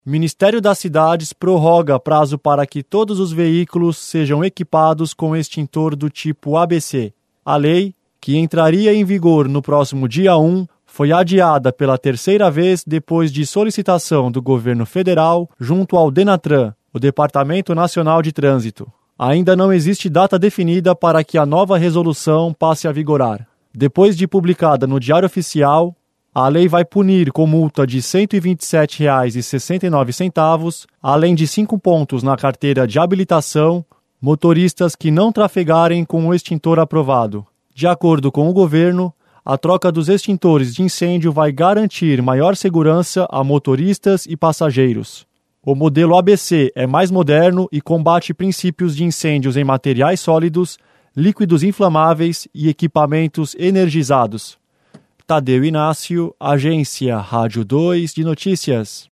Ministério das Cidades prorroga prazo para que todos os veículos sejam equipados com extintor do tipo ABC. A lei, que entraria em vigor no próximo dia 1, foi adiada pela terceira vez depois de solicitação do governo federal junto ao Denatran, o Departamento Nacional de Trânsito. Ainda não existe data definida para que a nova resolução passe a vigorar. Depois de publicada no Diário Oficial, a lei vai punir com multa de R$ 127,69, além de 5 pontos na carteira de habilitação, motoristas que não trafegarem com o extintor aprovado. De acordo com o governo, a troca dos extintores de incêndio vai garantir maior segurança a motoristas e passageiros. O modelo ABC é mais moderno e combate princípios de incêndios em materiais sólidos, líquidos inflamáveis e equipamentos energizados. Tadeu Inácio, Agência Rádio 2 de Notícias.